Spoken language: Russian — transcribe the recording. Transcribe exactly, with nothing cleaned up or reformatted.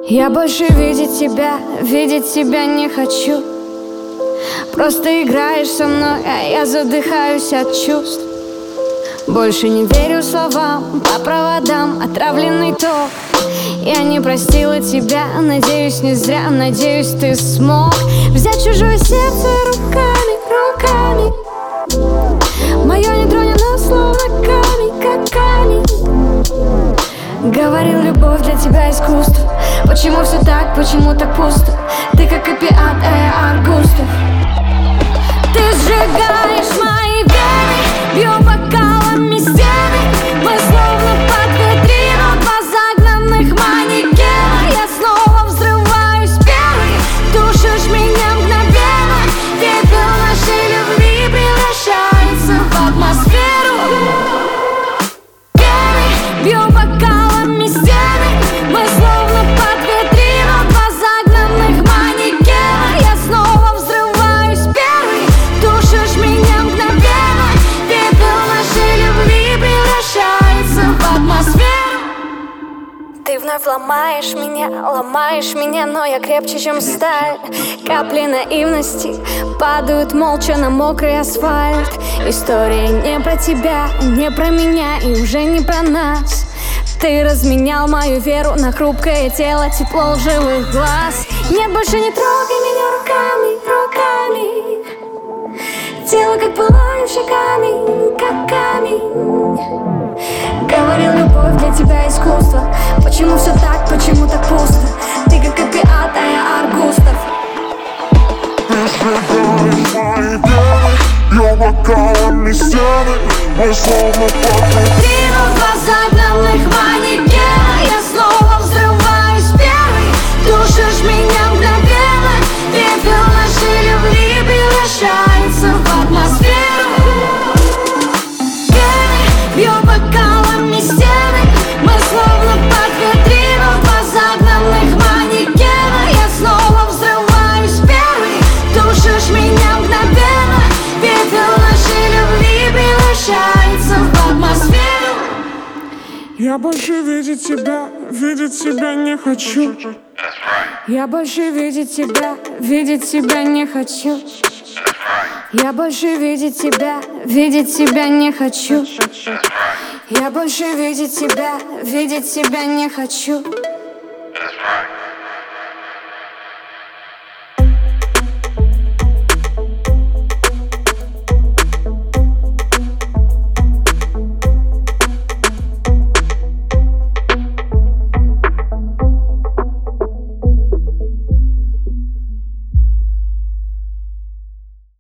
Я больше видеть тебя, видеть тебя не хочу. Просто играешь со мной, а я задыхаюсь от чувств. Больше не верю словам, по проводам отравленный ток. Я не простила тебя, надеюсь, не зря, надеюсь, ты смог взять чужое сердце руками, руками. Мое не тронено, словно камень, как камень. Говорил, любовь для тебя искусство. Почему все так, почему так пусто? Ты как опиат, а я аргустов. Ты сжигаешь мои вены, бью бокалами стены. Мы словно под витрину два загнанных манекена. Я снова взрываюсь первый, душишь меня мгновенно. Пепел нашей любви превращается в атмосферу. Вены, бью бокалами стены. Мы словно под витрину два загнанных манекена. Я снова взрываюсь первый, душишь меня мгновенно. Пепел нашей любви превращается в атмосферу. Ты вновь ломаешь меня, ломаешь меня, но я крепче, чем сталь. Капли наивности падают молча на мокрый асфальт. История не про тебя, не про меня и уже не про нас. Ты разменял мою веру на хрупкое тело, тепло лживых глаз. Нет, больше не трогай меня руками, руками. Тело как пылающий камень, как камень. Говорил, любовь для тебя искусство. Почему все так, почему так пусто? Ты как опиат, а я аргустов. Ты сжигаешь мои вены, бью бокалами стены. Мы словно под витрину два загнанных манекена. Я снова взрываюсь первый, душишь меня мгновенно. Пепел нашей любви превращается в атмосферу. Вены, бью бокалами стены. Мы словно под витрину два загнанных манекена. Я снова взрываюсь первый, душишь меня мгновенно. Пепел нашей любви превращается в атмосферу. Я больше видеть тебя, видеть тебя не хочу. Я больше видеть тебя, видеть тебя не хочу. Я больше видеть тебя, видеть тебя не хочу. Я больше видеть тебя, видеть тебя не хочу. That's right.